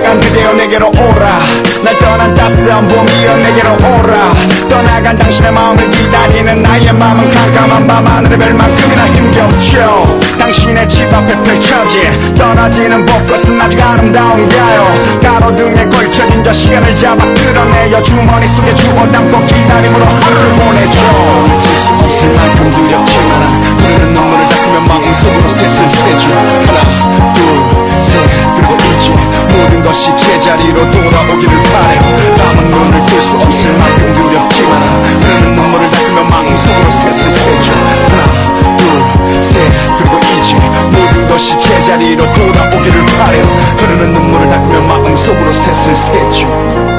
떠나간 그대여 내게로 오라. 날 떠난 따스한 봄이여 내게로 오라. 떠나간 당신의 마음을 기다리는 나의 마음은 깜깜한 밤하늘의 별만큼이나 힘겹죠. 당신의 집 앞에 펼쳐진 떨어지는 벚꽃은 아직 아름다운가요? 가로등에 걸쳐진 저 시간을 잡아 끌어내어 주머니 속에 주워 담고 기다림으로 하루를 보내죠. 느낄 수 없을 만큼 두렵지만 흐르는 눈물을 닦으며 마음속으로 셋을 세죠. 하나 둘 셋 그리고 이제 모든 것이 제자리로 돌아오기를 바래요. 남은 눈을 뜰 수 없을 만큼 두렵지만 흐르는 눈물을 닦으며 마음속으로 셋을 세죠. 하나 둘 셋 그리고 이제 모든 것이 제자리로 돌아오기를 바래요. 흐르는 눈물을 닦으며 마음속으로 셋을 세죠.